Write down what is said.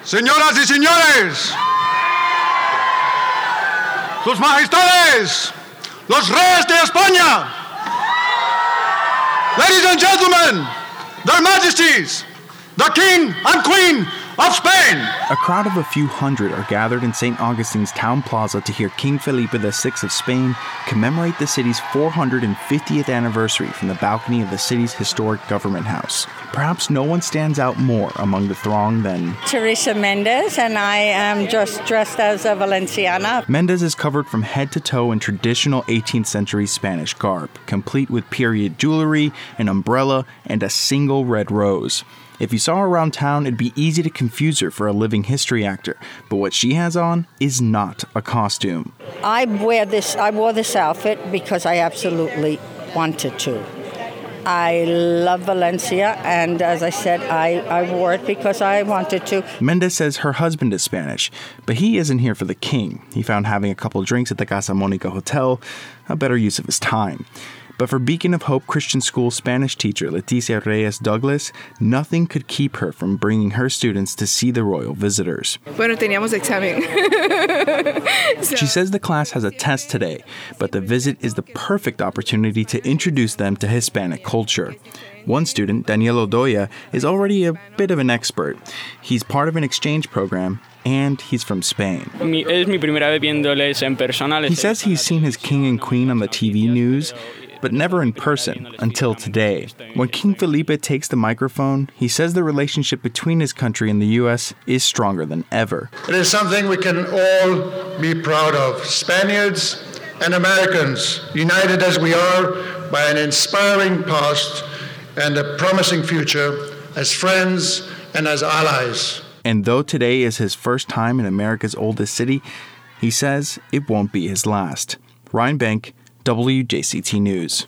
Señoras y señores, sus majestades, los reyes de España, ladies and gentlemen, their majesties, the king and queen of Spain. A crowd of a few hundred are gathered in St. Augustine's town plaza to hear King Felipe VI of Spain commemorate the city's 450th anniversary from the balcony of the city's historic government house. Perhaps no one stands out more among the throng than Teresa Mendez, and I am just dressed as a Valenciana. Mendez is covered from head to toe in traditional 18th century Spanish garb, complete with period jewelry, an umbrella, and a single red rose. If you saw her around town, it'd be easy to confuse her for a living history actor, but what she has on is not a costume. I wore this outfit because I absolutely wanted to. I love Valencia, and as I said, I wore it because I wanted to. Mendez says her husband is Spanish, but he isn't here for the king. He found having a couple drinks at the Casa Monica Hotel a better use of his time. But for Beacon of Hope Christian School Spanish teacher Leticia Reyes Douglas, nothing could keep her from bringing her students to see the royal visitors. Bueno, teníamos examen. She says the class has a test today, but the visit is the perfect opportunity to introduce them to Hispanic culture. One student, Daniel Odoya, is already a bit of an expert. He's part of an exchange program, and he's from Spain. He says he's seen his king and queen on the TV news, but never in person until today. When King Felipe takes the microphone, he says the relationship between his country and the U.S. is stronger than ever. It is something we can all be proud of. Spaniards and Americans, united as we are by an inspiring past and a promising future, as friends and as allies. And though today is his first time in America's oldest city, he says it won't be his last. Ryan Bank, WJCT News.